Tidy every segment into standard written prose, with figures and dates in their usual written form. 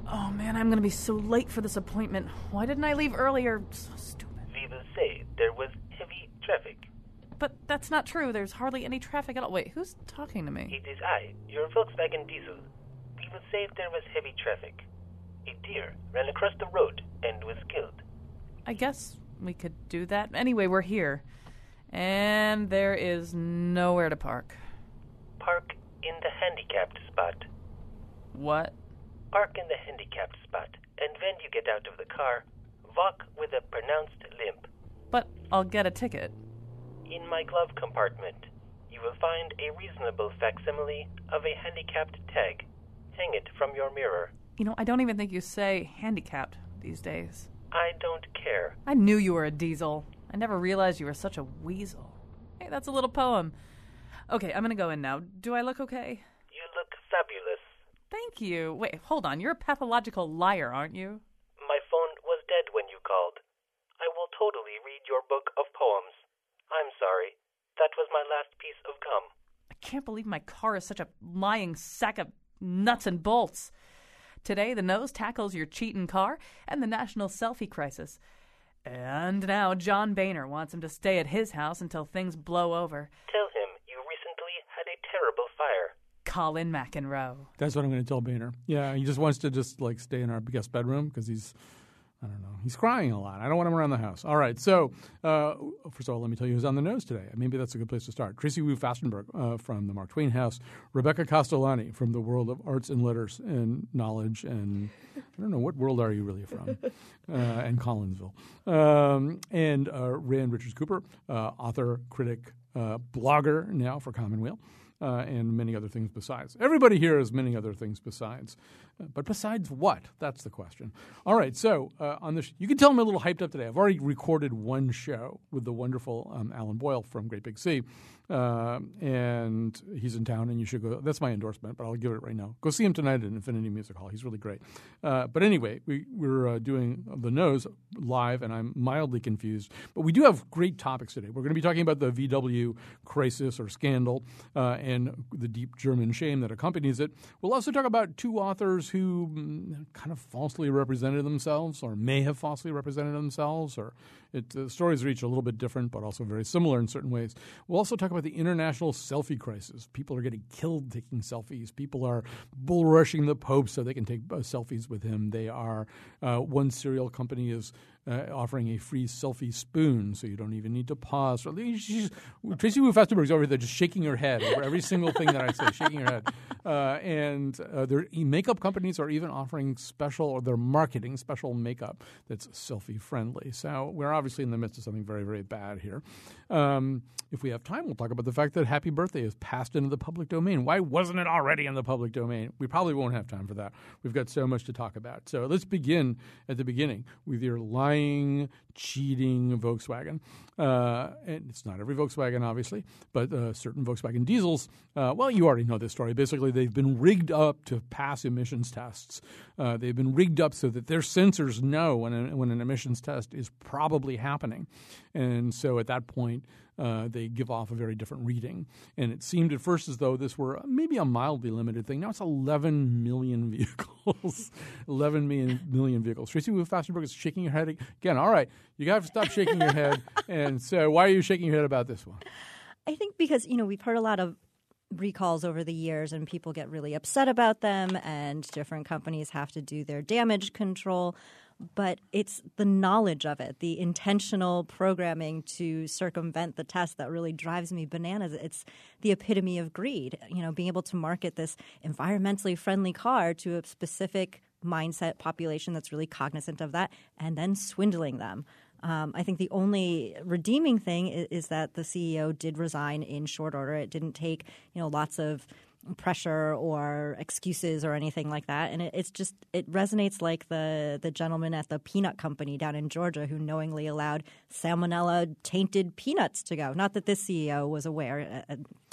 Oh man, I'm gonna be so late for this appointment. Why didn't I leave earlier? So stupid. We will say there was heavy traffic. But that's not true. There's hardly any traffic at all. Wait, who's talking to me? It is I, your Volkswagen Diesel. We will say there was heavy traffic. A deer ran across the road and was killed. I guess we could do that. Anyway, we're here. And there is nowhere to park. Park in the handicapped spot. What? Park in the handicapped spot, and when you get out of the car, walk with a pronounced limp. But I'll get a ticket. In my glove compartment, you will find a reasonable facsimile of a handicapped tag. Hang it from your mirror. You know, I don't even think you say handicapped these days. I don't care. I knew you were a diesel. I never realized you were such a weasel. Hey, that's a little poem. Okay, I'm gonna go in now. Do I look okay? You look fabulous. Thank you. Wait, hold on. You're a pathological liar, aren't you? My phone was dead when you called. I will totally read your book of poems. I'm sorry. That was my last piece of gum. I can't believe my car is such a lying sack of nuts and bolts. Today, the nose tackles your cheating car and the national selfie crisis. And now John Boehner wants him to stay at his house until things blow over. Tell him you recently had a terrible fire. Colin McEnroe. That's what I'm going to tell Boehner. Yeah, he just wants to stay in our guest bedroom because he's crying a lot. I don't want him around the house. All right, so first of all, let me tell you who's on the nose today. Maybe that's a good place to start. Tracy Wu Fastenberg from the Mark Twain House. Rebecca Castellani from the world of arts and letters and knowledge and I don't know, what world are you really from? And Collinsville. And Rand Richards Cooper, author, critic, blogger now for Commonweal. And many other things besides. Everybody here has many other things besides. But besides what? That's the question. All right, so on this, you can tell I'm a little hyped up today. I've already recorded one show with the wonderful Alan Boyle from Great Big Sea. And he's in town, and you should go. That's my endorsement, but I'll give it right now. Go see him tonight at Infinity Music Hall. He's really great. But anyway, we're doing The Nose live, and I'm mildly confused. But we do have great topics today. We're going to be talking about the VW crisis or scandal and the deep German shame that accompanies it. We'll also talk about two authors who kind of falsely represented themselves or may have falsely represented themselves. Or the stories are each a little bit different, but also very similar in certain ways. We'll also talk about the international selfie crisis. People are getting killed taking selfies. People are bull rushing the Pope so they can take selfies with him. They are one cereal company is offering a free selfie spoon, so you don't even need to pause. Tracy Wu Fastenberg is over there just shaking her head over every single thing that I say, shaking her head. And their makeup companies are even offering they're marketing special makeup that's selfie-friendly. So we're obviously in the midst of something very, very bad here. If we have time, we'll talk about the fact that Happy Birthday is passed into the public domain. Why wasn't it already in the public domain? We probably won't have time for that. We've got so much to talk about. So let's begin at the beginning with your lying, cheating Volkswagen. And it's not every Volkswagen, obviously, but certain Volkswagen diesels. Well, you already know this story. Basically, they've been rigged up to pass emissions tests. They've been rigged up so that their sensors know when an emissions test is probably happening. And so at that point, they give off a very different reading. And it seemed at first as though this were maybe a mildly limited thing. Now it's 11 million vehicles. 11 million vehicles. Tracy Wu Fastenberg is shaking her head again. All right, you have to stop shaking your head. And so why are you shaking your head about this one? I think because, we've heard a lot of recalls over the years and people get really upset about them and different companies have to do their damage control. But it's the knowledge of it, the intentional programming to circumvent the test that really drives me bananas. It's the epitome of greed, being able to market this environmentally friendly car to a specific mindset population that's really cognizant of that and then swindling them. I think the only redeeming thing is that the CEO did resign in short order. It didn't take, lots of pressure or excuses or anything like that. And it resonates like the gentleman at the peanut company down in Georgia who knowingly allowed salmonella-tainted peanuts to go. Not that this CEO was aware.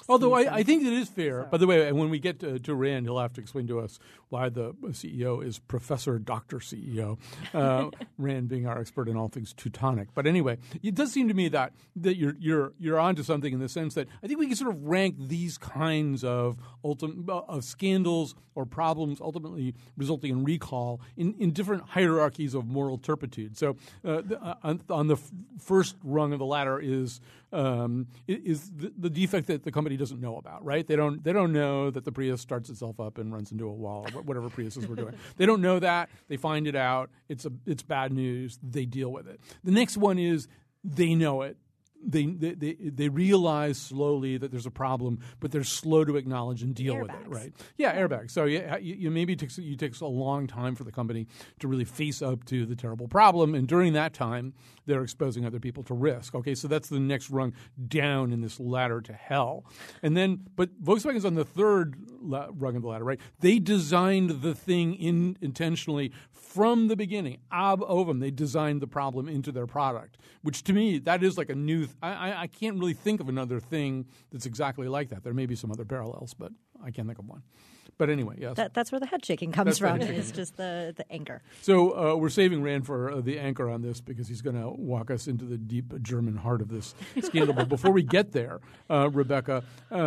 Although I think it is fair. So. By the way, when we get to Rand, he'll have to explain to us why the CEO is Professor Dr. CEO, Rand being our expert in all things Teutonic. But anyway, it does seem to me that you're onto something in the sense that I think we can sort of rank these kinds of scandals or problems ultimately resulting in recall in different hierarchies of moral turpitude. So on the first rung of the ladder is the defect that the company doesn't know about, right? They don't know that the Prius starts itself up and runs into a wall or whatever Priuses were doing. They don't know that. They find it out. It's bad news. They deal with it. The next one is they know it. They realize slowly that there's a problem, but they're slow to acknowledge and deal with it, right? Yeah, airbags. So you maybe it takes a long time for the company to really face up to the terrible problem, and during that time, they're exposing other people to risk. Okay, so that's the next rung down in this ladder to hell. And then, but Volkswagen's on the third rung of the ladder, right? They designed the thing intentionally from the beginning, ab ovum. They designed the problem into their product, which to me, that is like a new I can't really think of another thing that's exactly like that. There may be some other parallels, but I can't think of one. But anyway, yes. That's where the head shaking comes from. It's just the anchor. So we're saving Rand for the anchor on this because he's going to walk us into the deep German heart of this scandal. But before we get there, Rebecca,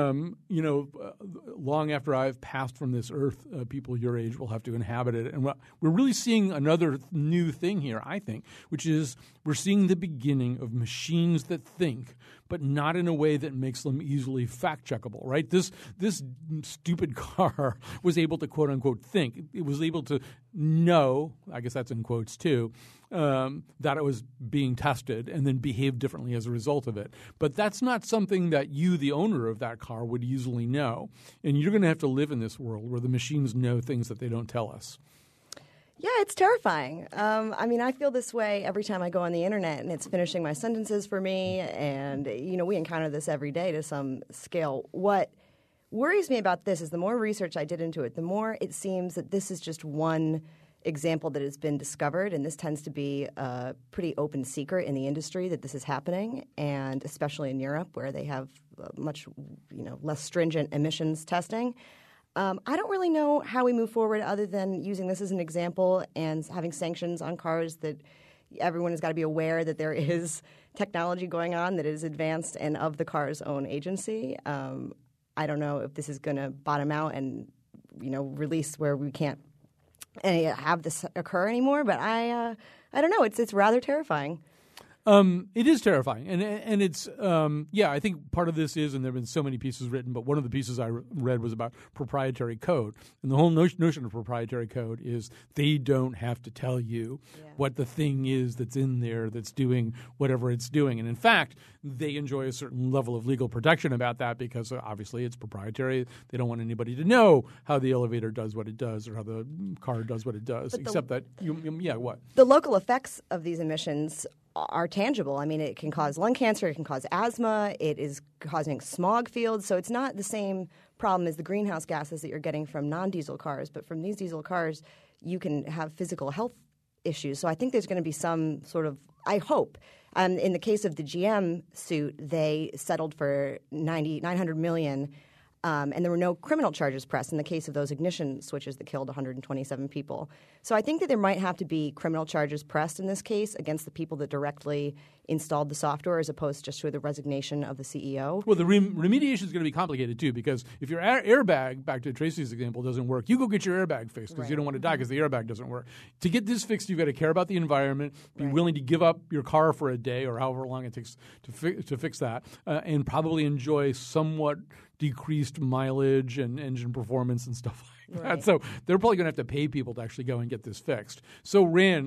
long after I've passed from this earth, people your age will have to inhabit it. And we're really seeing another new thing here, I think, which is we're seeing the beginning of machines that think, but not in a way that makes them easily fact-checkable, right? This stupid car was able to, quote-unquote, think. It was able to know, I guess that's in quotes too, that it was being tested and then behave differently as a result of it. But that's not something that you, the owner of that car, would easily know. And you're going to have to live in this world where the machines know things that they don't tell us. Yeah, it's terrifying. I feel this way every time I go on the internet and it's finishing my sentences for me. And, we encounter this every day to some scale. What worries me about this is the more research I did into it, the more it seems that this is just one example that has been discovered. And this tends to be a pretty open secret in the industry that this is happening, and especially in Europe where they have much less stringent emissions testing. I don't really know how we move forward other than using this as an example and having sanctions on cars that everyone has got to be aware that there is technology going on that is advanced and of the car's own agency. I don't know if this is going to bottom out and, release where we can't have this occur anymore. But I don't know. It's rather terrifying. It is terrifying, and it's I think part of this is, and there have been so many pieces written, but one of the pieces I read was about proprietary code, and the whole notion of proprietary code is they don't have to tell you what the thing is that's in there that's doing whatever it's doing, and in fact, they enjoy a certain level of legal protection about that because obviously it's proprietary. They don't want anybody to know how the elevator does what it does or how the car does what it does, except that what the local effects of these emissions are tangible. I mean, it can cause lung cancer, it can cause asthma, it is causing smog fields. So it's not the same problem as the greenhouse gases that you're getting from non-diesel cars. But from these diesel cars, you can have physical health issues. So I think there's going to be some sort of, I hope. In the case of the GM suit, they settled for $900 million. And there were no criminal charges pressed in the case of those ignition switches that killed 127 people. So I think that there might have to be criminal charges pressed in this case against the people that directly installed the software as opposed just to the resignation of the CEO. Well, the remediation is going to be complicated too because if your airbag, back to Tracy's example, doesn't work, you go get your airbag fixed because you don't want to die because the airbag doesn't work. To get this fixed, you've got to care about the environment, be willing to give up your car for a day or however long it takes to fix that, and probably enjoy somewhat decreased mileage and engine performance and stuff like that. So they're probably going to have to pay people to actually go and get this fixed. So Rand,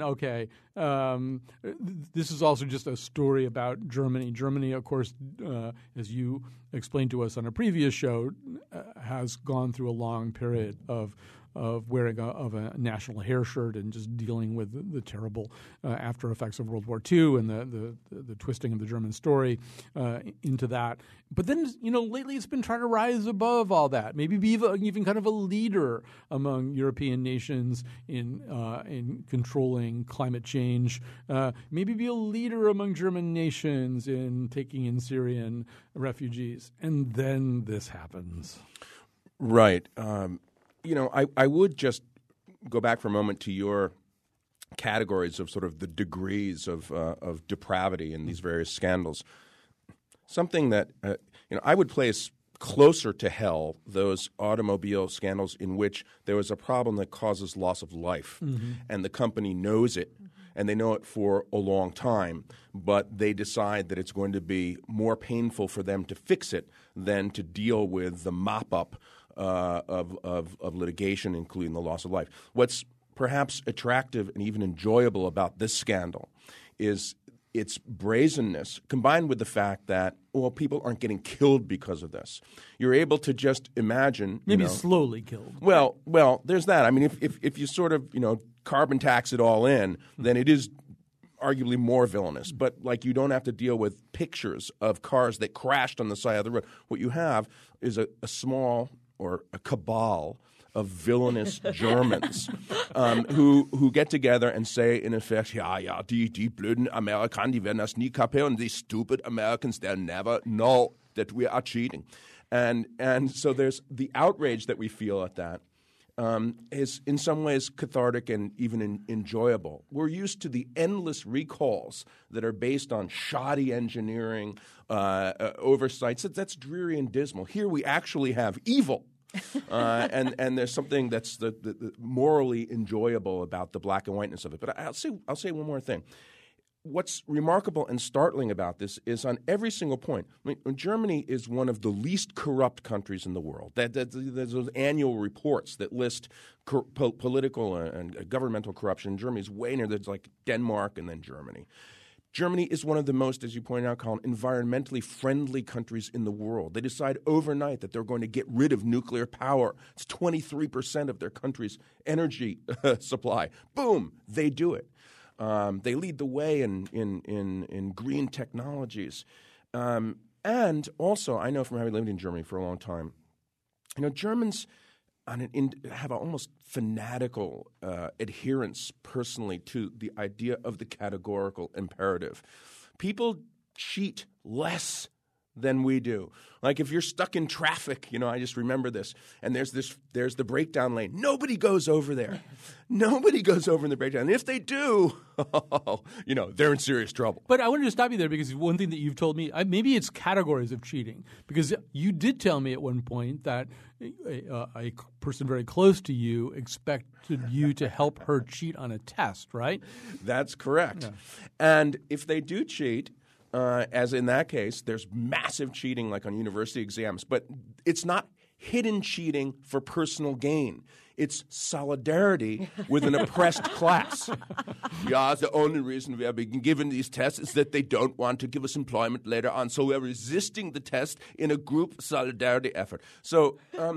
this is also just a story about Germany. Germany, of course, as you explained to us on a previous show, has gone through a long period of wearing of a national hair shirt and just dealing with the terrible after effects of World War II and the twisting of the German story into that. But then, lately it's been trying to rise above all that, maybe be even kind of a leader among European nations in controlling climate change, maybe be a leader among German nations in taking in Syrian refugees. And then this happens. Right. I would just go back for a moment to your categories of sort of the degrees of depravity in these various scandals. Something that I would place closer to hell those automobile scandals in which there was a problem that causes loss of life, and the company knows it, and they know it for a long time, but they decide that it's going to be more painful for them to fix it than to deal with the mop-up of litigation, including the loss of life. What's perhaps attractive and even enjoyable about this scandal is its brazenness, combined with the fact that, people aren't getting killed because of this. You're able to just imagine, maybe slowly killed. Well, there's that. I mean, if you sort of carbon tax it all in, then it is arguably more villainous. But you don't have to deal with pictures of cars that crashed on the side of the road. What you have is a small or a cabal of villainous Germans who get together and say, in effect, die blöden Amerikaner, die werden das nie kapieren. These stupid Americans, they'll never know that we are cheating. And so there's the outrage that we feel at that is in some ways cathartic and even enjoyable. We're used to the endless recalls that are based on shoddy engineering, oversights. That's dreary and dismal. Here we actually have evil. And there's something that's the morally enjoyable about the black and whiteness of it. But I'll say one more thing. What's remarkable and startling about this is on every single point. I mean, Germany is one of the least corrupt countries in the world. There's those annual reports that list political and governmental corruption. Germany is way near. There's like Denmark and then Germany. Germany is one of the most, as you pointed out, Colin, environmentally friendly countries in the world. They decide overnight that they're going to get rid of nuclear power. It's 23% of their country's energy supply. Boom, they do it. They lead the way in green technologies. And also, I know from having lived in Germany for a long time, Germans have an almost fanatical adherence personally to the idea of the categorical imperative. People cheat less than we do. Like if you're stuck in traffic, I just remember this, and there's the breakdown lane. Nobody goes over there. Nobody goes over in the breakdown. And if they do, they're in serious trouble. But I wanted to stop you there because one thing that you've told me, maybe it's categories of cheating, because you did tell me at one point that a person very close to you expected you to help her cheat on a test, right? That's correct. Yeah. And if they do cheat, as in that case, there's massive cheating like on university exams. But it's not hidden cheating for personal gain. It's solidarity with an oppressed class. Yeah, the only reason we are being given these tests is that they don't want to give us employment later on. So we're resisting the test in a group solidarity effort. So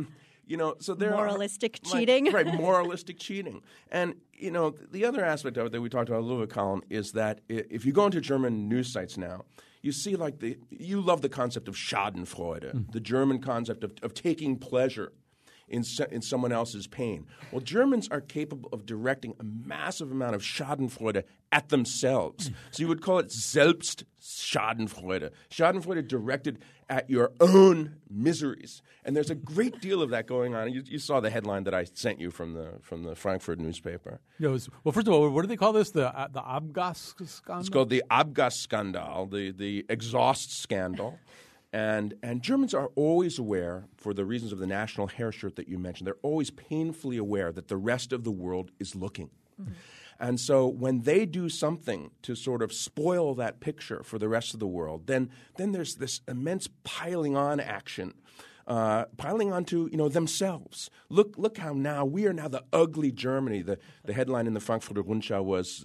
so there moralistic cheating. Right, moralistic cheating. And, the other aspect of it that we talked about a little bit, Colin, is that if you go into German news sites now, you see you love the concept of Schadenfreude, the German concept of taking pleasure in someone else's pain. Well, Germans are capable of directing a massive amount of Schadenfreude at themselves. So you would call it Selbstschadenfreude. Schadenfreude directed at your own miseries. And there's a great deal of that going on. You saw the headline that I sent you from the Frankfurt newspaper. Well, first of all, what do they call this? The Abgas scandal? It's called the Abgas-Skandal, the exhaust scandal. And Germans are always aware, for the reasons of the national hair shirt that you mentioned, they're always painfully aware that the rest of the world is looking. Mm-hmm. And so when they do something to sort of spoil that picture for the rest of the world, then there's this immense piling on action, piling onto themselves. Look how now we are now the ugly Germany. The headline in the Frankfurter Rundschau was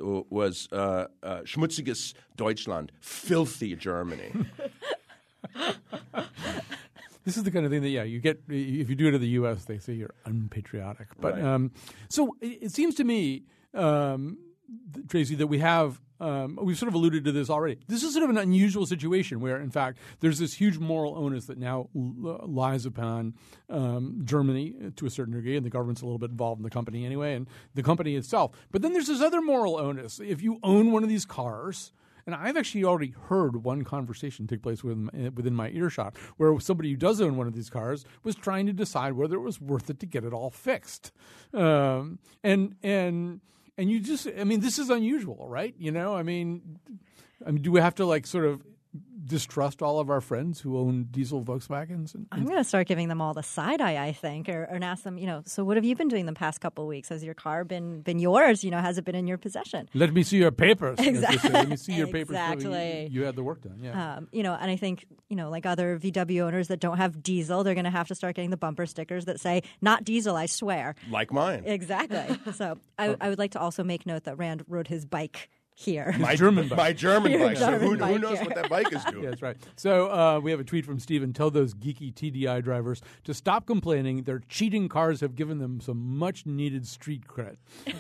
Schmutziges Deutschland, filthy Germany. This is the kind of thing that, you get if you do it in the U.S., they say you're unpatriotic. But Right. So it seems to me, Tracy, that we have we've sort of alluded to this already. This is sort of an unusual situation where, in fact, there's this huge moral onus that now lies upon Germany to a certain degree, and the government's a little bit involved in the company anyway, and the company itself. But then there's this other moral onus. If you own one of these cars, and I've actually already heard one conversation take place within my earshot where somebody who does own one of these cars was trying to decide whether it was worth it to get it all fixed. And you just, this is unusual, right? I mean, do we have to sort of distrust all of our friends who own diesel Volkswagens? I'm going to start giving them all the side eye, I think, or ask them, so what have you been doing the past couple of weeks? Has your car been yours? Has it been in your possession? Let me see your papers. Exactly. Let me see your papers. Exactly. You had the work done. Yeah. And I think, like other VW owners that don't have diesel, they're going to have to start getting the bumper stickers that say, not diesel, I swear. Like mine. Exactly. So I would like to also make note that Rand rode his bike here. My German bike. My German bike. So German who bike knows here. what that bike is doing? Yeah, that's right. So we have a tweet from Steven. Tell those geeky TDI drivers to stop complaining. Their cheating cars have given them some much-needed street cred.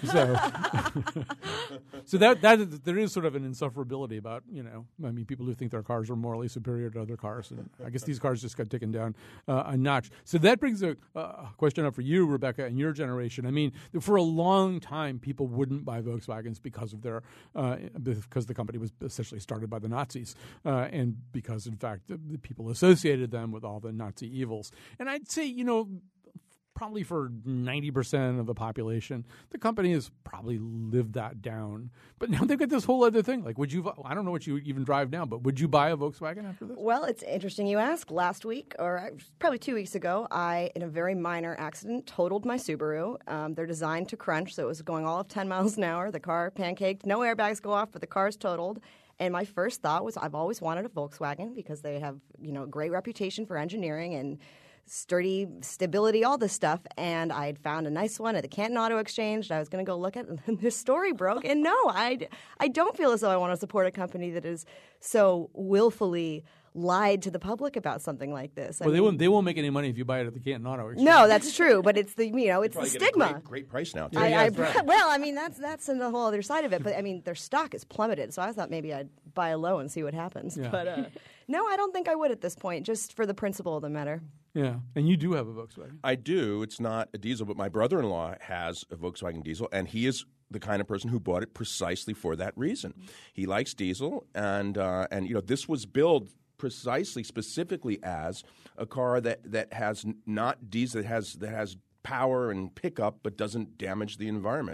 So there is sort of an insufferability about, people who think their cars are morally superior to other cars. And I guess these cars just got taken down a notch. So that brings a question up for you, Rebecca, and your generation. For a long time, people wouldn't buy Volkswagens because of their because the company was essentially started by the Nazis, and because, in fact, the people associated them with all the Nazi evils. And I'd say, probably for 90% of the population, the company has probably lived that down. But now they've got this whole other thing. Would you? I don't know what you even drive now, but would you buy a Volkswagen after this? Well, it's interesting you ask. Last week, or probably 2 weeks ago, I, in a very minor accident, totaled my Subaru. They're designed to crunch, so it was going all of 10 miles an hour. The car pancaked. No airbags go off, but the car's totaled. And my first thought was, I've always wanted a Volkswagen because they have, a great reputation for engineering and sturdy stability, all this stuff. And I'd found a nice one at the Canton Auto Exchange. And I was going to go look at it, and this story broke. And no, I don't feel as though I want to support a company that is so willfully lied to the public about something like this. They won't make any money if you buy it at the Canton Auto Exchange. No, that's true. But it's the it's the Probably get stigma. a great price now. Too. That's right. Well, that's the whole other side of it. But their stock is plummeted, so I thought maybe I'd buy a low and see what happens. Yeah. But no, I don't think I would at this point, just for the principle of the matter. Yeah, and you do have a Volkswagen. I do. It's not a diesel, but my brother-in-law has a Volkswagen diesel, and he is the kind of person who bought it precisely for that reason. He likes diesel, and this was built specifically as a car that has not diesel, that has power and pickup, but doesn't damage the environment.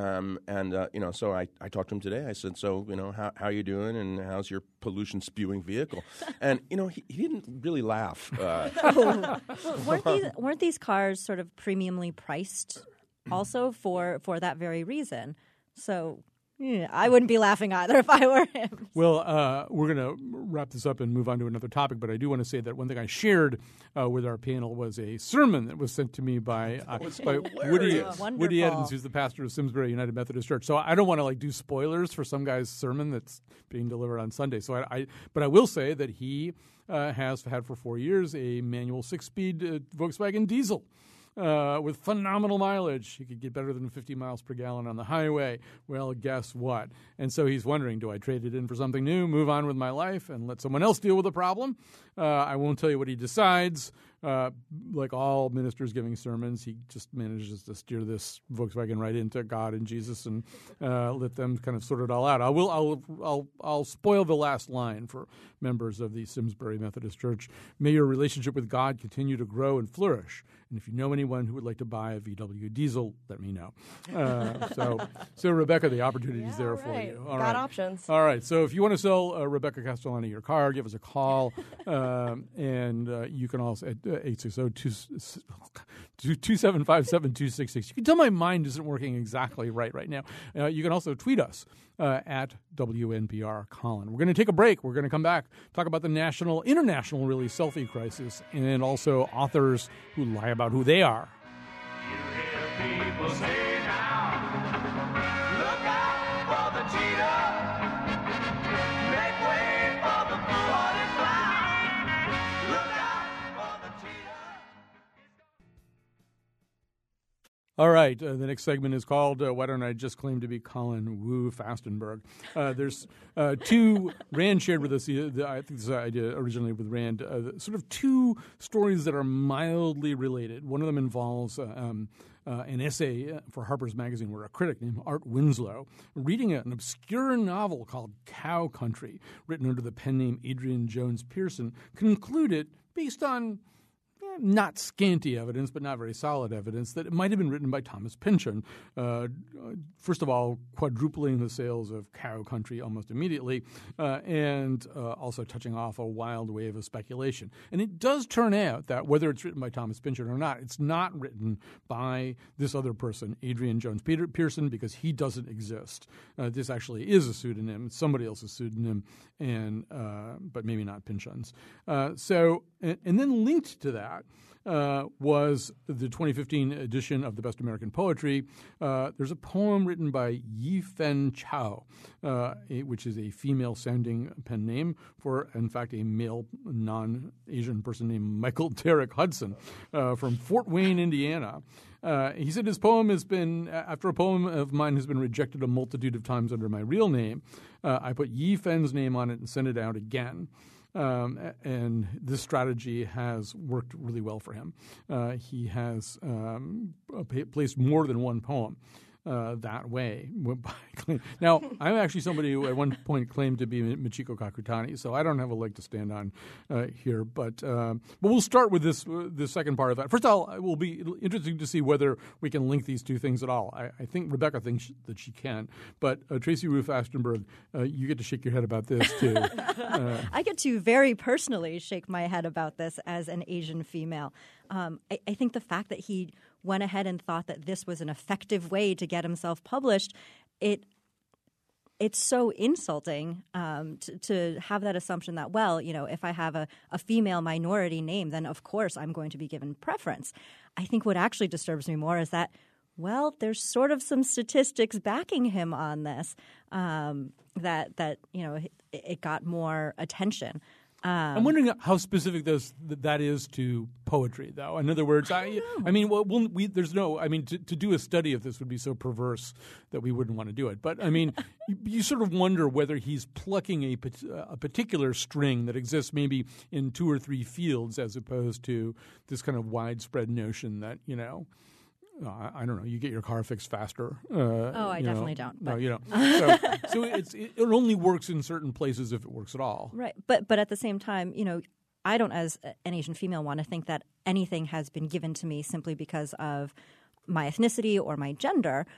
So I talked to him today. I said, how are you doing, and how's your pollution spewing vehicle? And he didn't really laugh. Weren't these cars sort of premiumly priced also for that very reason? So I wouldn't be laughing either if I were him. Well, we're going to wrap this up and move on to another topic, but I do want to say that one thing I shared with our panel was a sermon that was sent to me by Woody Edens, who's the pastor of Simsbury United Methodist Church. So I don't want to do spoilers for some guy's sermon that's being delivered on Sunday. So but I will say that he has had for 4 years a manual 6-speed Volkswagen diesel. With phenomenal mileage. He could get better than 50 miles per gallon on the highway. Well, guess what? And so he's wondering, do I trade it in for something new, move on with my life, and let someone else deal with the problem? I won't tell you what he decides. Like all ministers giving sermons, he just manages to steer this Volkswagen right into God and Jesus and let them kind of sort it all out. I'll spoil the last line for members of the Simsbury Methodist Church. May your relationship with God continue to grow and flourish. And if you know anyone who would like to buy a VW diesel, let me know. So Rebecca, the opportunity is there for you. All Got right. options. All right. So if you want to sell Rebecca Castellani your car, give us a call. And you can also at 860-275-7266. You can tell my mind isn't working exactly right now. You can also tweet us at WNPR Colin. We're going to take a break. We're going to come back, talk about the international really selfie crisis, and also authors who lie about who they are. People say now, look out for the cheetah, make way for the fool-hearted clown, look out for the All right. The next segment is called Why Don't I Just Claim to Be Colin Wu Fastenberg? There's two, Rand shared with us, I think this idea originated with Rand, sort of two stories that are mildly related. One of them involves an essay for Harper's Magazine where a critic named Art Winslow, reading an obscure novel called Cow Country, written under the pen name Adrian Jones Pearson, concluded, based on not scanty evidence, but not very solid evidence, that it might have been written by Thomas Pynchon. First of all, quadrupling the sales of Cow Country almost immediately, and also touching off a wild wave of speculation. And it does turn out that whether it's written by Thomas Pynchon or not, it's not written by this other person, Adrian Jones Pearson, because he doesn't exist. This actually is a pseudonym. It's somebody else's pseudonym, but maybe not Pynchon's. And then linked to that was the 2015 edition of the Best American Poetry. There's a poem written by Yi-Fen Chao, which is a female-sounding pen name for, in fact, a male non-Asian person named Michael Derrick Hudson from Fort Wayne, Indiana. He said his poem has been, after a poem of mine has been rejected a multitude of times under my real name, I put Yi-Fen's name on it and sent it out again. And this strategy has worked really well for him. He has placed more than one poem that way. Now, I'm actually somebody who at one point claimed to be Michiko Kakutani, so I don't have a leg to stand on here. But we'll start with this second part of that. First of all, it will be interesting to see whether we can link these two things at all. I think Rebecca thinks that she can. But Tracy Wu Fastenberg, you get to shake your head about this, too. I get to very personally shake my head about this as an Asian female. I think the fact that he went ahead and thought that this was an effective way to get himself published, it's so insulting to have that assumption that, well, if I have a female minority name, then of course I'm going to be given preference. I think what actually disturbs me more is that, well, there's sort of some statistics backing him on this, that it got more attention. I'm wondering how specific that is to poetry, though. In other words, to do a study of this would be so perverse that we wouldn't want to do it. But I mean, you sort of wonder whether he's plucking a particular string that exists maybe in two or three fields, as opposed to this kind of widespread notion that I don't know. You get your car fixed faster. I definitely don't. But. No, you don't. So it only works in certain places if it works at all. Right. But at the same time, I don't, as an Asian female, want to think that anything has been given to me simply because of my ethnicity or my gender.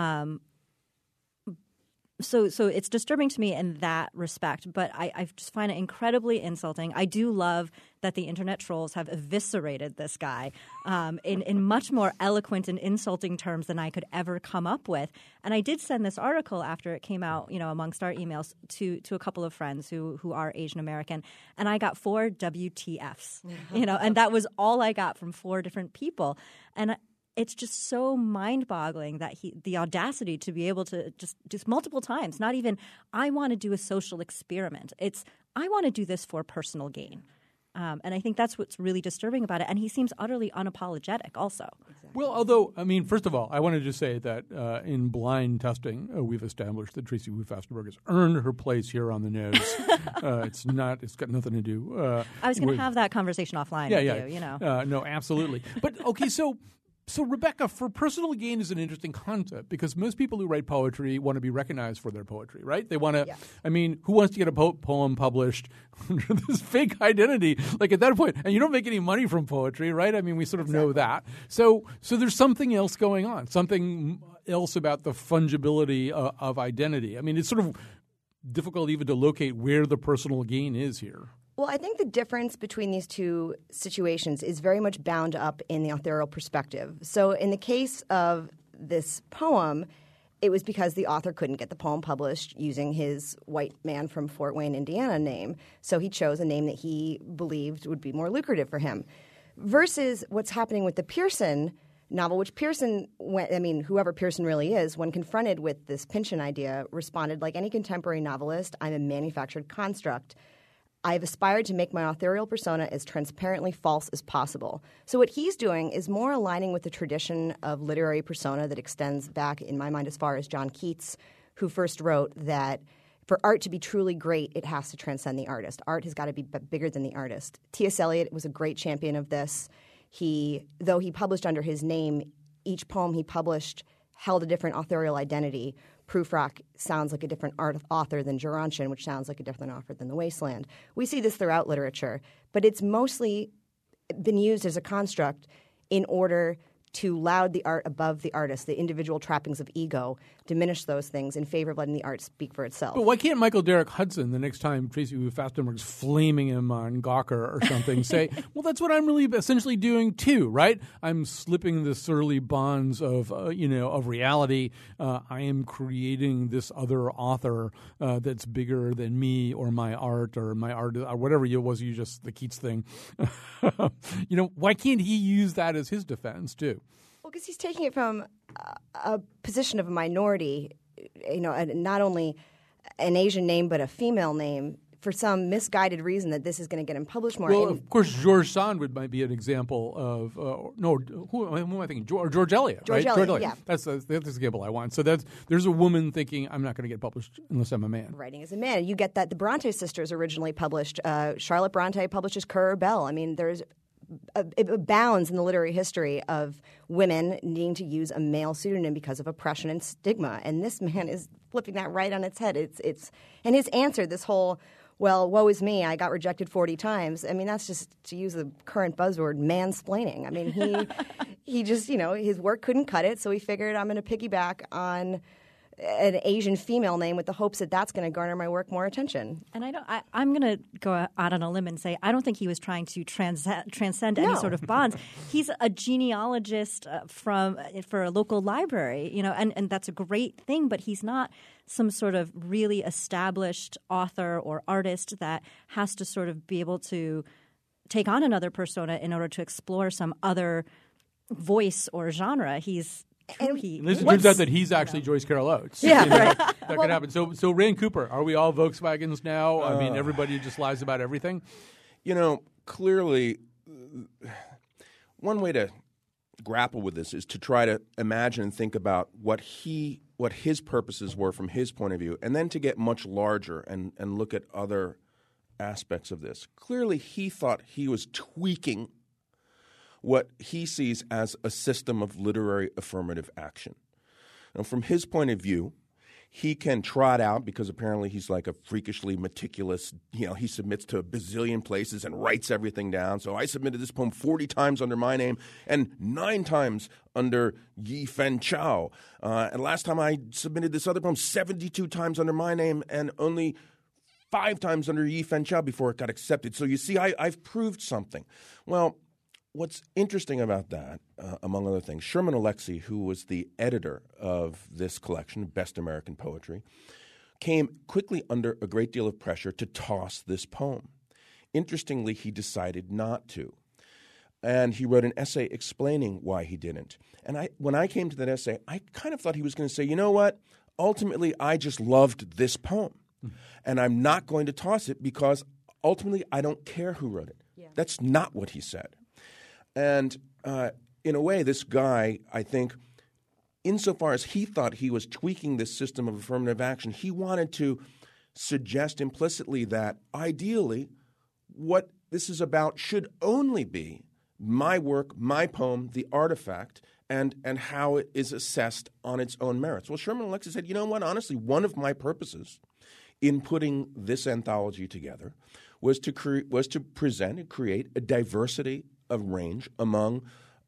So it's disturbing to me in that respect, but I just find it incredibly insulting. I do love that the internet trolls have eviscerated this guy in much more eloquent and insulting terms than I could ever come up with. And I did send this article after it came out, amongst our emails to a couple of friends who are Asian American, and I got 4 WTFs, and that was all I got from 4 different people. And it's just so mind-boggling that the audacity to be able to just multiple times, not even, I want to do a social experiment. It's, I want to do this for personal gain. And I think that's what's really disturbing about it. And he seems utterly unapologetic also. Exactly. Well, although, first of all, I wanted to say that in blind testing, we've established that Tracy Wu Fastenberg has earned her place here on the nose. It's got nothing to do. I was going to have that conversation offline with you, No, absolutely. But, okay, So, Rebecca, for personal gain is an interesting concept because most people who write poetry want to be recognized for their poetry, right? They want to, who wants to get a poem published under this fake identity? Like at that point, and you don't make any money from poetry, right? We sort of know that. So there's something else going on, something else about the fungibility of identity. It's sort of difficult even to locate where the personal gain is here. Well, I think the difference between these two situations is very much bound up in the authorial perspective. So in the case of this poem, it was because the author couldn't get the poem published using his white man from Fort Wayne, Indiana name. So he chose a name that he believed would be more lucrative for him. Versus what's happening with the Pearson novel, which Pearson, whoever Pearson really is, when confronted with this Pynchon idea, responded like any contemporary novelist, I'm a manufactured construct. I've aspired to make my authorial persona as transparently false as possible. So what he's doing is more aligning with the tradition of literary persona that extends back, in my mind, as far as John Keats, who first wrote that for art to be truly great, it has to transcend the artist. Art has got to be bigger than the artist. T.S. Eliot was a great champion of this. Though he published under his name, each poem he published held a different authorial identity. Prufrock sounds like a different author than Gerontion, which sounds like a different author than The Wasteland. We see this throughout literature, but it's mostly been used as a construct in order to laud the art above the artist, the individual trappings of ego, diminish those things in favor of letting the art speak for itself. But why can't Michael Derrick Hudson, the next time Tracy Fastenberg's flaming him on Gawker or something, say, well, that's what I'm really essentially doing too, right? I'm slipping the surly bonds of reality. I am creating this other author that's bigger than me or my art or whatever it was the Keats thing. Why can't he use that as his defense too? Well, because he's taking it from a position of a minority, not only an Asian name but a female name, for some misguided reason that this is going to get him published more. Well, of course, George Sand might be an example of who am I thinking? George Eliot, George right? Eliot, George Eliot. yeah. That's the example I want. So there's a woman thinking, I'm not going to get published unless I'm a man. Writing as a man. You get that the Bronte sisters originally published. Charlotte Bronte publishes Currer Bell. I mean, it abounds in the literary history of women needing to use a male pseudonym because of oppression and stigma. And this man is flipping that right on its head. And his answer, this whole, well, woe is me, I got rejected 40 times. I mean, that's just, to use the current buzzword, mansplaining. I mean, he just, his work couldn't cut it, so he figured I'm going to piggyback on an Asian female name with the hopes that that's going to garner my work more attention. And I'm going to go out on a limb and say I don't think he was trying to transcend any sort of bonds. He's a genealogist for a local library, and that's a great thing. But he's not some sort of really established author or artist that has to sort of be able to take on another persona in order to explore some other voice or genre. It turns out that he's actually Joyce Carol Oates. Yeah, right. That could happen. So Rand Cooper, are we all Volkswagens now? I mean, everybody just lies about everything? Clearly, one way to grapple with this is to try to imagine and think about what his purposes were from his point of view, and then to get much larger and look at other aspects of this. Clearly, he thought he was tweaking what he sees as a system of literary affirmative action. Now, from his point of view, he can trot out, because apparently he's like a freakishly meticulous, he submits to a bazillion places and writes everything down. So I submitted this poem 40 times under my name and 9 times under Yi Fen Chao. And last time I submitted this other poem 72 times under my name and only 5 times under Yi Fen Chao before it got accepted. So you see, I've proved something. Well, what's interesting about that, among other things, Sherman Alexie, who was the editor of this collection, Best American Poetry, came quickly under a great deal of pressure to toss this poem. Interestingly, he decided not to. And he wrote an essay explaining why he didn't. And when I came to that essay, I kind of thought he was going to say, you know what? Ultimately, I just loved this poem. And I'm not going to toss it because ultimately I don't care who wrote it. Yeah. That's not what he said. And in a way, this guy, I think, insofar as he thought he was tweaking this system of affirmative action, he wanted to suggest implicitly that ideally what this is about should only be my work, my poem, the artifact, and how it is assessed on its own merits. Well, Sherman Alexie said, you know what, honestly, one of my purposes in putting this anthology together was to present and create a diversity of range among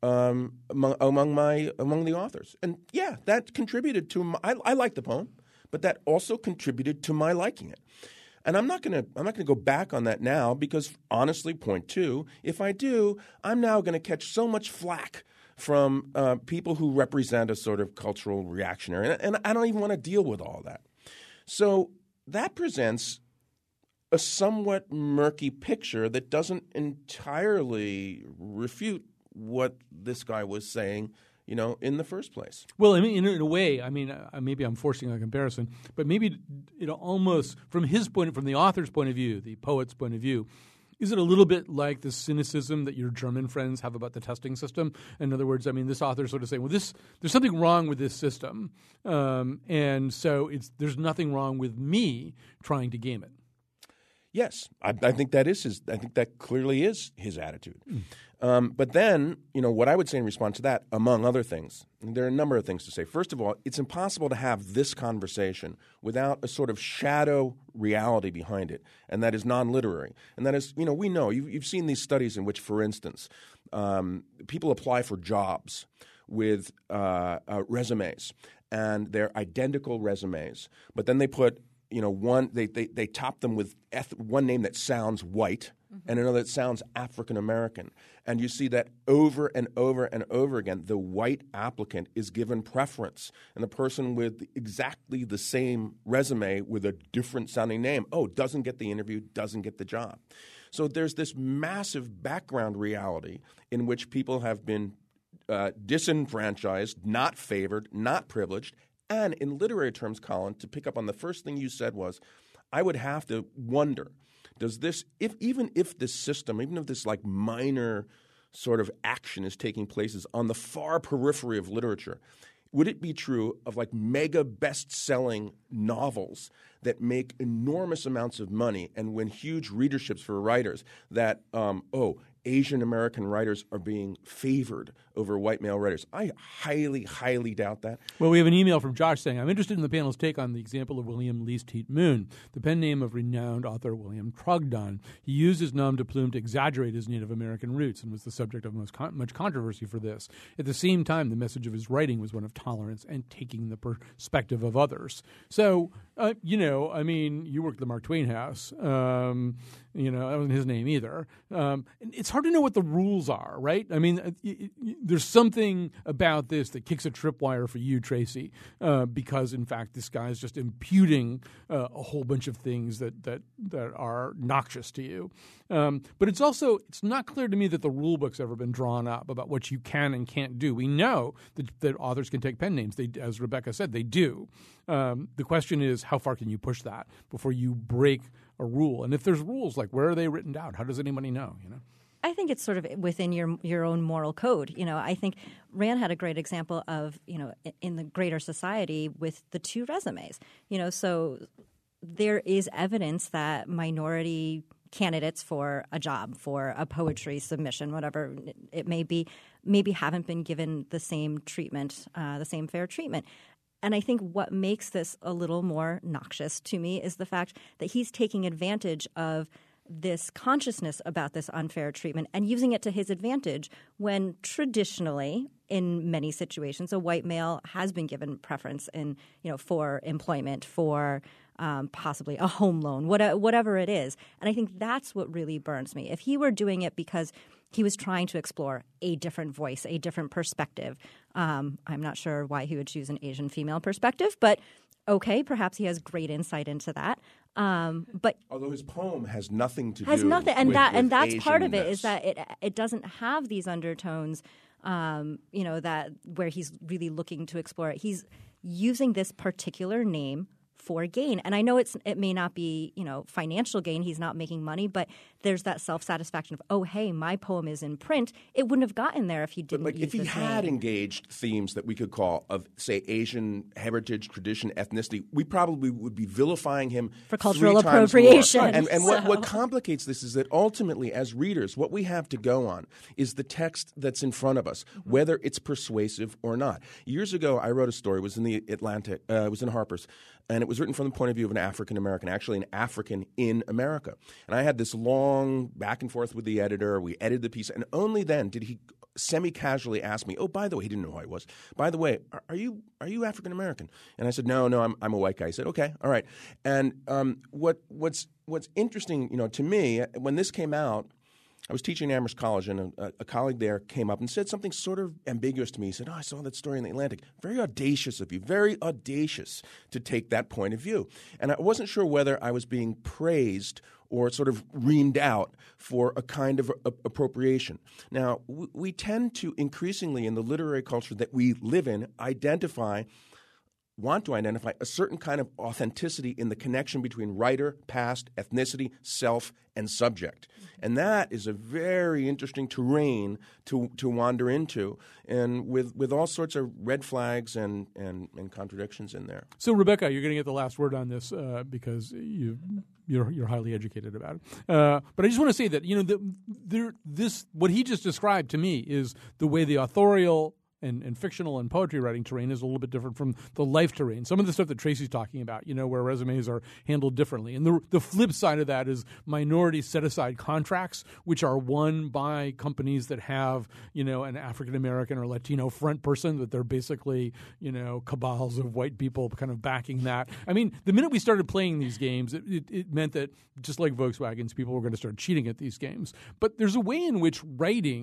the authors, and yeah, that contributed to I like the poem, but that also contributed to my liking it. And I'm not gonna go back on that now because honestly, point 2, if I do, I'm now going to catch so much flack from people who represent a sort of cultural reactionary, and I don't even want to deal with all that. So that presents a somewhat murky picture that doesn't entirely refute what this guy was saying in the first place. Well, I mean, in a way, I mean, maybe I'm forcing a comparison, but maybe almost from the author's point of view, the poet's point of view, is it a little bit like the cynicism that your German friends have about the testing system? In other words, I mean, this author is sort of saying, well, there's something wrong with this system, and so there's nothing wrong with me trying to game it. Yes, I think that is I think that clearly is his attitude. But then, what I would say in response to that, among other things, there are a number of things to say. First of all, it's impossible to have this conversation without a sort of shadow reality behind it, and that is non-literary. And that is, we know, you've seen these studies in which, for instance, people apply for jobs with resumes, and they're identical resumes, but then they put they top them with one name that sounds white and another that sounds African American. And you see that over and over and over again, the white applicant is given preference, and the person with exactly the same resume with a different sounding name, doesn't get the interview, doesn't get the job. So there's this massive background reality in which people have been disenfranchised, not favored, not privileged. And in literary terms, Colin, to pick up on the first thing you said was, I would have to wonder, does this, even if this system, even if this like minor sort of action is taking place on the far periphery of literature, would it be true of like mega best-selling novels that make enormous amounts of money and win huge readerships for writers that, Asian American writers are being favored over white male writers? I highly, highly doubt that. Well, we have an email from Josh saying, I'm interested in the panel's take on the example of William Least Heat Moon, the pen name of renowned author William Trogdon. He used his nom de plume to exaggerate his Native American roots and was the subject of much controversy for this. At the same time, the message of his writing was one of tolerance and taking the perspective of others. So, you worked at the Mark Twain House. That wasn't his name either. It's hard to know what the rules are, right? I mean, there's something about this that kicks a tripwire for you, Tracy, because, in fact, this guy is just imputing a whole bunch of things that are noxious to you. But it's not clear to me that the rule book's ever been drawn up about what you can and can't do. We know that authors can take pen names. As Rebecca said, they do. The question is, how far can you push that before you break a rule? And if there's rules, like where are they written down? How does anybody know? I think it's sort of within your own moral code. I think Rand had a great example of, in the greater society with the two resumes. So there is evidence that minority candidates for a job, for a poetry submission, whatever it may be, maybe haven't been given the same treatment, the same fair treatment. And I think what makes this a little more noxious to me is the fact that he's taking advantage of this consciousness about this unfair treatment and using it to his advantage when traditionally, in many situations, a white male has been given preference for employment, for possibly a home loan, whatever it is. And I think that's what really burns me. If he were doing it because he was trying to explore a different voice, a different perspective, I'm not sure why he would choose an Asian female perspective, but okay, perhaps he has great insight into that. But although his poem has nothing to has do nothing, and with, that's part of it Asian-ness. is that it doesn't have these undertones. That where he's really looking to explore it. He's using this particular name for gain. And I know it may not be, financial gain. He's not making money, but there's that self-satisfaction of, oh, hey, my poem is in print. It wouldn't have gotten there if he didn't use if he this had name. engaged themes that we could call of, say, Asian heritage, tradition, ethnicity, we probably would be vilifying him For cultural 3 times more. appropriation. And So- what complicates this is that ultimately, as readers, what we have to go on is the text that's in front of us, whether it's persuasive or not. Years ago, I wrote a story. It was in the Atlantic. It was in Harper's. And it was written from the point of view of an African American, actually an African in America. And I had this long back and forth with the editor. We edited the piece. And only then did he semi-casually ask me, oh, by the way, he didn't know who I was. By the way, are you African American? And I said, no, I'm a white guy. He said, okay, all right. And what's interesting, to me, when this came out, I was teaching at Amherst College, and a colleague there came up and said something sort of ambiguous to me. He said, I saw that story in the Atlantic. Very audacious of you, very audacious to take that point of view. And I wasn't sure whether I was being praised or sort of reamed out for a kind of appropriation. Now, we tend to increasingly in the literary culture that we live in want to identify a certain kind of authenticity in the connection between writer, past, ethnicity, self, and subject. And that is a very interesting terrain to wander into, and with all sorts of red flags and contradictions in there. So, Rebecca, you're going to get the last word on this because you're highly educated about it. But I just want to say that what he just described to me is the way the authorial and fictional and poetry writing terrain is a little bit different from the life terrain. Some of the stuff that Tracy's talking about, where resumes are handled differently. And the flip side of that is minority set-aside contracts, which are won by companies that have, an African-American or Latino front person, that they're basically, cabals of white people kind of backing that. I mean, the minute we started playing these games, it meant that just like Volkswagens, people were going to start cheating at these games. But there's a way in which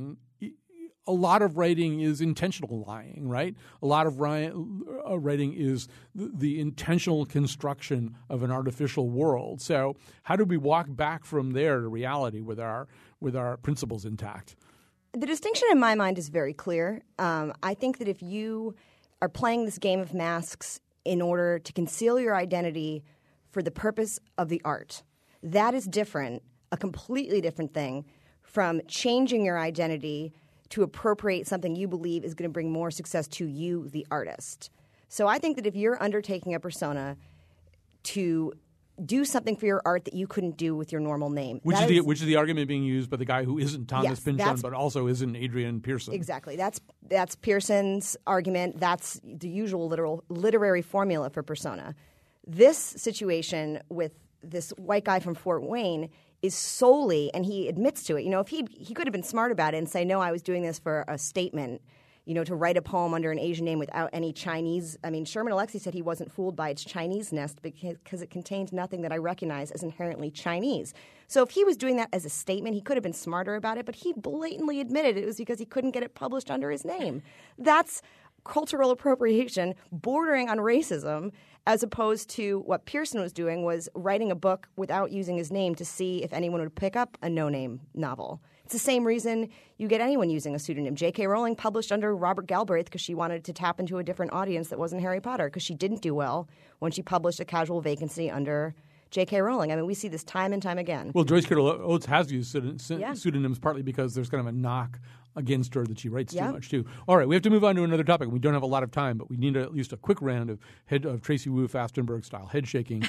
a lot of writing is intentional lying, right? A lot of writing is the intentional construction of an artificial world. So how do we walk back from there to reality with our principles intact? The distinction in my mind is very clear. I think that if you are playing this game of masks in order to conceal your identity for the purpose of the art, that is different, a completely different thing from changing your identity to appropriate something you believe is going to bring more success to you, the artist. So I think that if you're undertaking a persona to do something for your art that you couldn't do with your normal name. Which is the argument being used by the guy who isn't Thomas Pynchon but also isn't Adrian Pearson. Exactly. That's Pearson's argument. That's the usual literary formula for persona. This situation with this white guy from Fort Wayne is solely, and he admits to it, if he could have been smart about it and say, no, I was doing this for a statement, to write a poem under an Asian name without any Chinese. I mean, Sherman Alexie said he wasn't fooled by its Chinese nest because it contained nothing that I recognize as inherently Chinese. So if he was doing that as a statement, he could have been smarter about it, but he blatantly admitted it was because he couldn't get it published under his name. That's cultural appropriation bordering on racism, as opposed to what Pearson was doing, was writing a book without using his name to see if anyone would pick up a no-name novel. It's the same reason you get anyone using a pseudonym. J.K. Rowling published under Robert Galbraith because she wanted to tap into a different audience that wasn't Harry Potter, because she didn't do well when she published A Casual Vacancy under J.K. Rowling. I mean, we see this time and time again. Well, Joyce Carol Oates has used pseudonyms partly because there's kind of a knock against her that she writes too much too. All right, we have to move on to another topic. We don't have a lot of time, but we need at least a quick round of Tracy Wu Fastenberg style head shaking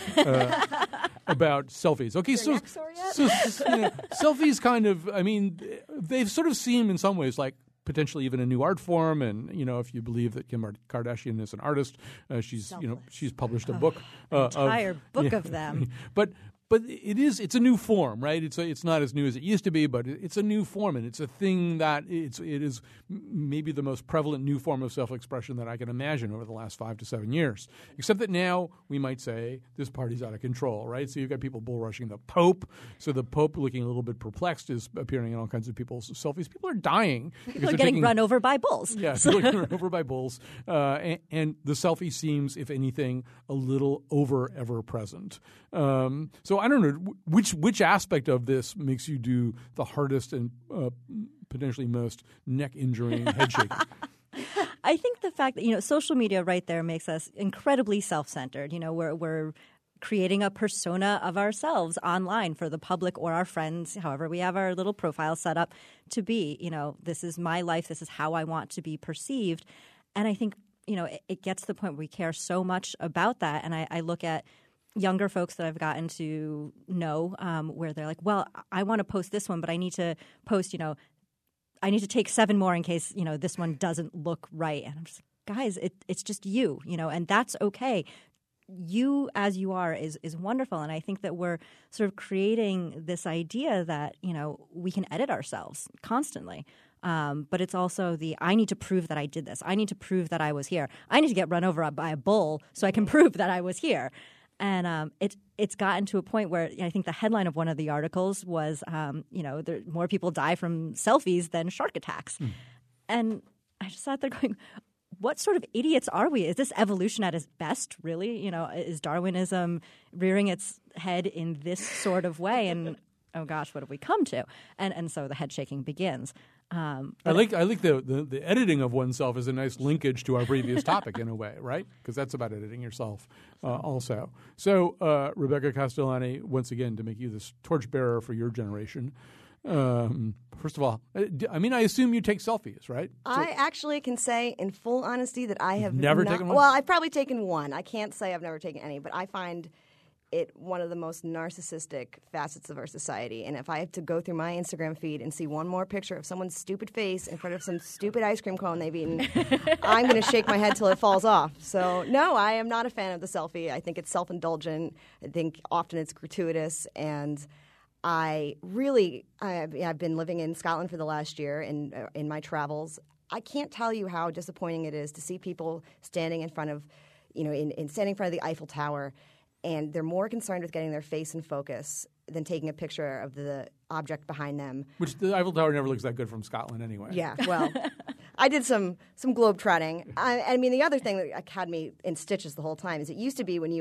about selfies. Okay, so selfies kind of, I mean, they've sort of seemed in some ways like potentially even a new art form, and if you believe that Kim Kardashian is an artist, she's published a book, entire book of them. But it's a new form, right? It's not as new as it used to be, but it's a new form, and it's a thing that it is maybe the most prevalent new form of self-expression that I can imagine over the last 5 to 7 years. Except that now we might say this party's out of control, right? So you've got people bull rushing the Pope. So the Pope, looking a little bit perplexed, is appearing in all kinds of people's selfies. People are dying. People are getting run over by bulls. Yeah, people are getting run over by bulls, and the selfie seems, if anything, a little ever present. So I don't know which aspect of this makes you do the hardest and potentially most neck-injuring head shaking. I think the fact that social media right there makes us incredibly self-centered. We're creating a persona of ourselves online for the public or our friends, however we have our little profile set up to be. This is my life. This is how I want to be perceived, and I think it gets to the point where we care so much about that. And I look at younger folks that I've gotten to know where they're like, well, I want to post this one, but I need to post, I need to take 7 more in case, this one doesn't look right. And I'm just like, guys, it's just you, and that's okay. You as you are is wonderful. And I think that we're sort of creating this idea that, we can edit ourselves constantly. But it's also I need to prove that I did this. I need to prove that I was here. I need to get run over by a bull so I can prove that I was here. And it's gotten to a point where I think the headline of one of the articles was, more people die from selfies than shark attacks. And I just sat there going, what sort of idiots are we? Is this evolution at its best, really? Is Darwinism rearing its head in this sort of way? And oh gosh, what have we come to? And so the head shaking begins. I like the editing of oneself is a nice linkage to our previous topic in a way, right? Because that's about editing yourself also. So Rebecca Castellani, once again, to make you this torchbearer for your generation. First of all, I assume you take selfies, right? I actually can say in full honesty that I have never not, taken one? Well, I've probably taken one. I can't say I've never taken any, but I find it one of the most narcissistic facets of our society. And if I have to go through my Instagram feed and see one more picture of someone's stupid face in front of some stupid ice cream cone they've eaten, I'm going to shake my head till it falls off. So, no, I am not a fan of the selfie. I think it's self-indulgent. I think often it's gratuitous. And I've been living in Scotland for the last year in my travels. I can't tell you how disappointing it is to see people standing in front of, standing in front of the Eiffel Tower, and they're more concerned with getting their face in focus than taking a picture of the object behind them. Which the Eiffel Tower never looks that good from Scotland anyway. Yeah, well, I did some globe trotting. I mean, the other thing that had me in stitches the whole time is it used to be when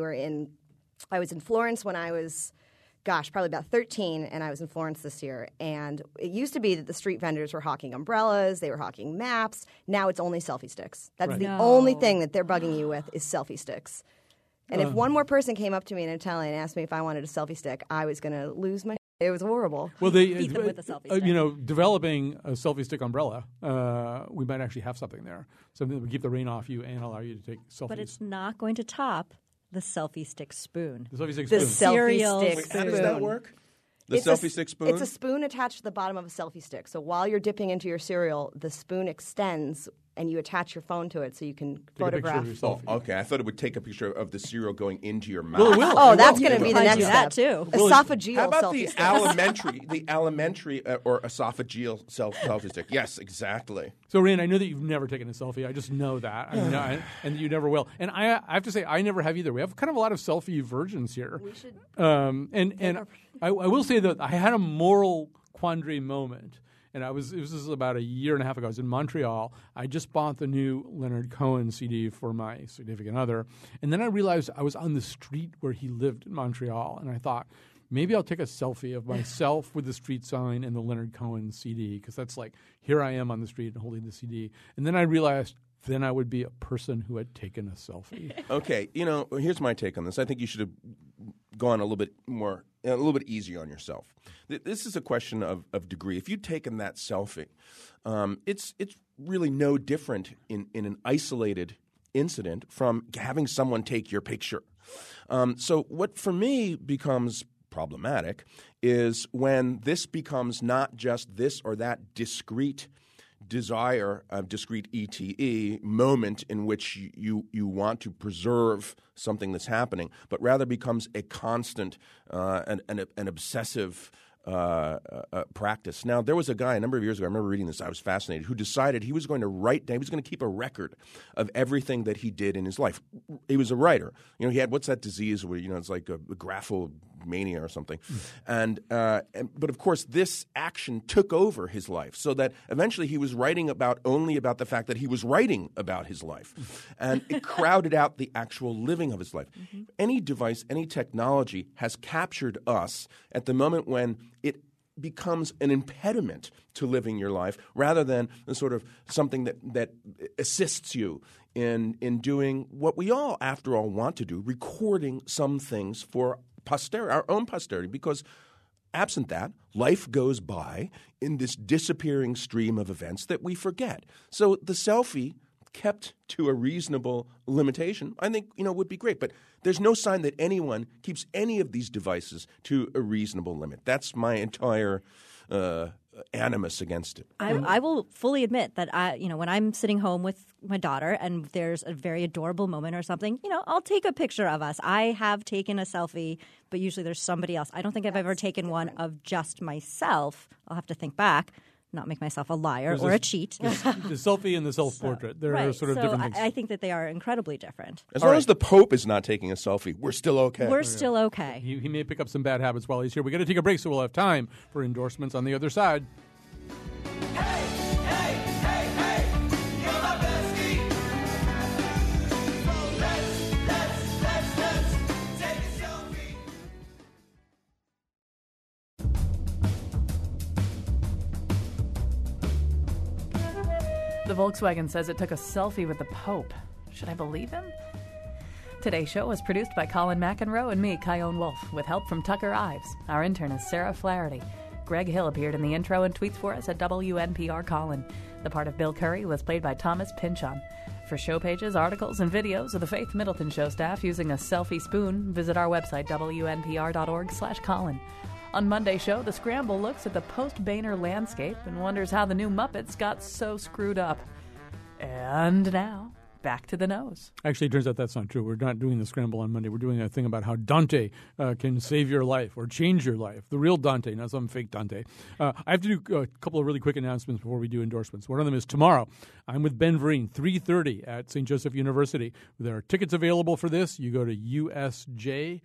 I was in Florence when I was, probably about 13, and I was in Florence this year. And it used to be that the street vendors were hawking umbrellas, they were hawking maps. Now it's only selfie sticks. That's Right. the only thing that they're bugging you with is selfie sticks. And if one more person came up to me in Italian and asked me if I wanted a selfie stick, I was going to lose my. It was horrible. Well, they Beat them with a selfie stick. Developing a selfie stick umbrella, we might actually have something there, something that would keep the rain off you and allow you to take selfies. But it's not going to top the selfie stick spoon. The selfie stick The spoon. Cereal selfie stick spoon. How does that work? The It's selfie stick spoon? It's a spoon attached to the bottom of a selfie stick. So while you're dipping into your cereal, the spoon extends and you attach your phone to it so you can Take a picture of photograph. yourself. Oh, okay. I thought it would take a picture of the cereal going into your mouth. Well, it will. Oh, It that's will. going to be the I next do step. that, too. Esophageal How about selfie the stick. alimentary or esophageal selfie stick? Yes, exactly. So, Rand, I know that you've never taken a selfie. I just know that. And you never will. And I have to say, I never have either. We have kind of a lot of selfie virgins here. We should. And I will say that I had a moral quandary moment. And this was about a year and a half ago. I was in Montreal. I just bought the new Leonard Cohen CD for my significant other. And then I realized I was on the street where he lived in Montreal. And I thought, maybe I'll take a selfie of myself with the street sign and the Leonard Cohen CD, because that's like, here I am on the street and holding the CD. And then I realized then I would be a person who had taken a selfie. Okay, here's my take on this. I think you should have gone a little bit easier on yourself. This is a question of degree. If you'd taken that selfie, it's really no different in an isolated incident from having someone take your picture. So what for me becomes problematic is when this becomes not just this or that discrete desire, discrete ETE moment in which you want to preserve something that's happening, but rather becomes a constant an obsessive practice. Now, there was a guy a number of years ago, I remember reading this, I was fascinated, who decided he was going to write down, he was going to keep a record of everything that he did in his life. He was a writer. He had, what's that disease where, it's like a graphomania or something. But of course, this action took over his life, so that eventually he was writing only about the fact that he was writing about his life. And it crowded out the actual living of his life. Mm-hmm. Any device, any technology has captured us at the moment when it becomes an impediment to living your life rather than a sort of something that assists you in doing what we all, after all, want to do, recording some things for posterity, our own posterity, because absent that, life goes by in this disappearing stream of events that we forget. So the selfie, kept to a reasonable limitation, I think, would be great. But there's no sign that anyone keeps any of these devices to a reasonable limit. That's my entire animus against it. I will fully admit that when I'm sitting home with my daughter and there's a very adorable moment or something, I'll take a picture of us. I have taken a selfie, but usually there's somebody else. I don't think I've ever taken one of just myself. I'll have to think back. Not make myself a liar or a cheat. The selfie and the self-portrait. They're sort of different things. I think that they are incredibly different. As long as the Pope is not taking a selfie, we're still okay. We're still okay. He may pick up some bad habits while he's here. We got to take a break, so we'll have time for endorsements on the other side. Hey, hey, hey, hey, you're my bestie. The Volkswagen says it took a selfie with the Pope. Should I believe him? Today's show was produced by Colin McEnroe and me, Kyone Wolf, with help from Tucker Ives. Our intern is Sarah Flaherty. Greg Hill appeared in the intro and tweets for us at WNPR Colin. The part of Bill Curry was played by Thomas Pynchon. For show pages, articles, and videos of the Faith Middleton Show staff using a selfie spoon, visit our website, wnpr.org/Colin. On Monday's show, The Scramble looks at the post-Boehner landscape and wonders how the new Muppets got so screwed up. And now, back to the nose. Actually, it turns out that's not true. We're not doing the Scramble on Monday. We're doing a thing about how Dante can save your life or change your life. The real Dante, not some fake Dante. I have to do a couple of really quick announcements before we do endorsements. One of them is tomorrow. I'm with Ben Vereen, 3:30 at St. Joseph University. There are tickets available for this. You go to usj.edu,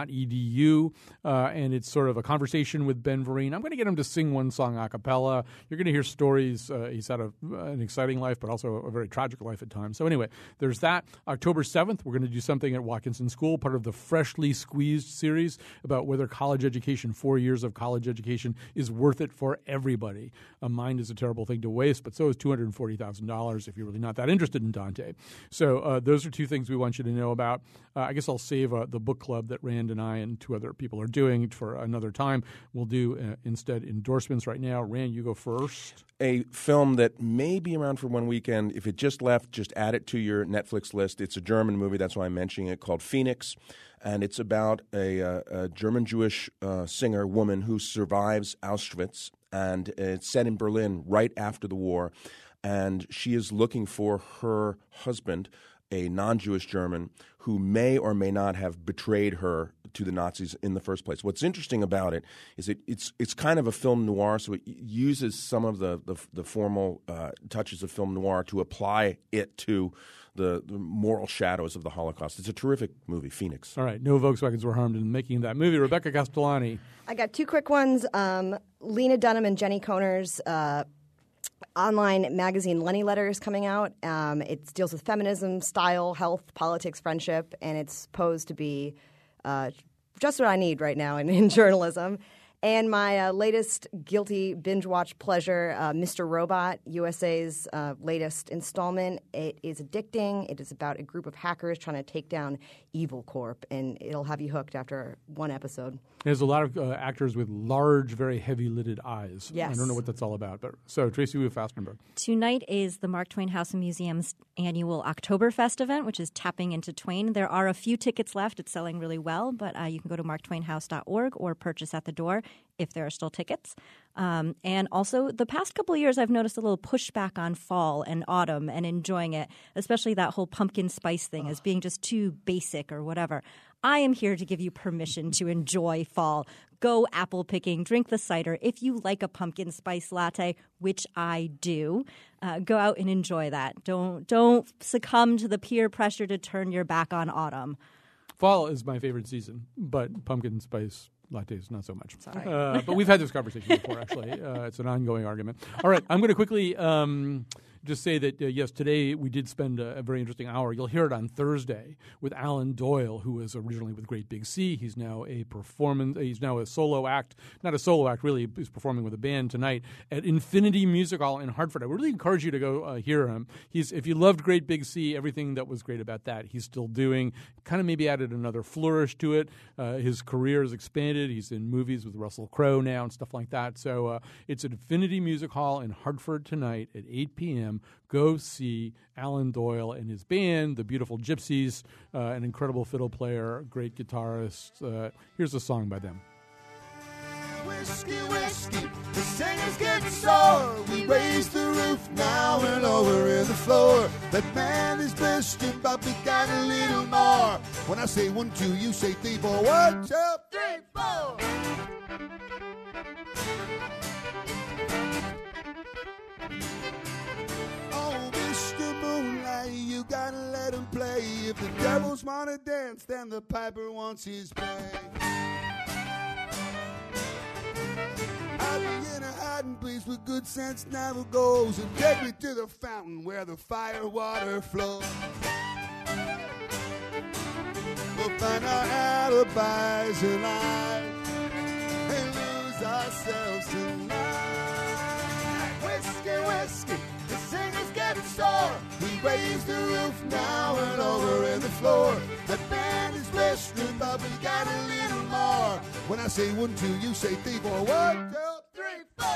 and it's sort of a conversation with Ben Vereen. I'm going to get him to sing one song a cappella. You're going to hear stories. He's had an exciting life, but also a very tragic life at times. So anyway, there's that. October 7th, we're going to do something at Watkinson School, part of the Freshly Squeezed series about whether college education, 4 years of college education, is worth it for everybody. A mind is a terrible thing to waste, but so is $240,000 if you're really not that interested in Dante. So those are two things we want you to know about. I guess I'll save the book club that Rand and I and two other people are doing for another time. We'll do instead endorsements right now. Rand, you go first. A film that may be around for one weekend. If it just left, just add it to your Netflix list. It's a German movie. That's why I'm mentioning it, called Phoenix. And it's about a German-Jewish singer woman who survives Auschwitz. And it's set in Berlin right after the war. And she is looking for her husband, a non-Jewish German, who may or may not have betrayed her to the Nazis in the first place. What's interesting about it is it's kind of a film noir, so it uses some of the formal touches of film noir to apply it to the moral shadows of the Holocaust. It's a terrific movie, Phoenix. All right. No Volkswagens were harmed in making that movie. Rebecca Castellani. I got two quick ones. Lena Dunham and Jenny Conner's online magazine Lenny Letters coming out. It deals with feminism, style, health, politics, friendship, and it's posed to be just what I need right now in journalism. And my latest guilty binge watch pleasure, Mr. Robot, USA's latest installment. It is addicting. It is about a group of hackers trying to take down Evil Corp, and it'll have you hooked after one episode. There's a lot of actors with large, very heavy-lidded eyes. Yes. I don't know what that's all about. But so, Tracy Wu Fastenberg. Tonight is the Mark Twain House and Museum's annual Oktoberfest event, which is tapping into Twain. There are a few tickets left. It's selling really well, but you can go to marktwainhouse.org or purchase at the door if there are still tickets. And also, the past couple of years, I've noticed a little pushback on fall and autumn and enjoying it, especially that whole pumpkin spice thing as being just too basic or whatever. I am here to give you permission to enjoy fall. Go apple picking, drink the cider. If you like a pumpkin spice latte, which I do, go out and enjoy that. Don't succumb to the peer pressure to turn your back on autumn. Fall is my favorite season, but pumpkin spice lattes, not so much. Sorry. But we've had this conversation before, actually. It's an ongoing argument. All right, I'm going to quickly just say that, yes, today we did spend a very interesting hour. You'll hear it on Thursday with Alan Doyle, who was originally with Great Big Sea. He's now he's now a solo act. Not a solo act, really. He's performing with a band tonight at Infinity Music Hall in Hartford. I would really encourage you to go hear him. If you loved Great Big Sea, everything that was great about that, he's still doing. Kind of maybe added another flourish to it. His career has expanded. He's in movies with Russell Crowe now and stuff like that. So it's at Infinity Music Hall in Hartford tonight at 8 p.m. Go see Alan Doyle and his band, the Beautiful Gypsies, an incredible fiddle player, great guitarist. Here's a song by them. Whiskey, whiskey, the singer's getting sore. We raise the roof now and lower in the floor. That man is bursting, but we got a little more. When I say 1, 2, you say 3, 4. 1, 2, 3, 4. Oh, Mr. Moonlight, you gotta let him play. If the devils wanna dance, then the piper wants his pay. I'll be in a hiding place with good sense never goes, and take me to the fountain where the fire water flows. We'll find our alibis alive and lose ourselves tonight. Whiskey, whiskey, the singers get more. We raise the roof now and over in the floor. That man is blistering, but we got a little more. When I say 1, 2, you say 3, 4. 1, 2, 3, 4.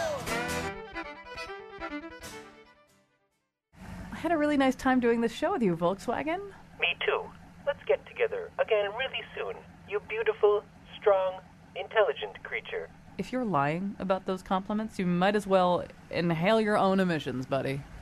I had a really nice time doing this show with you, Volkswagen. Me too. Let's get together again really soon. You beautiful, strong, intelligent creature. If you're lying about those compliments, you might as well inhale your own emissions, buddy.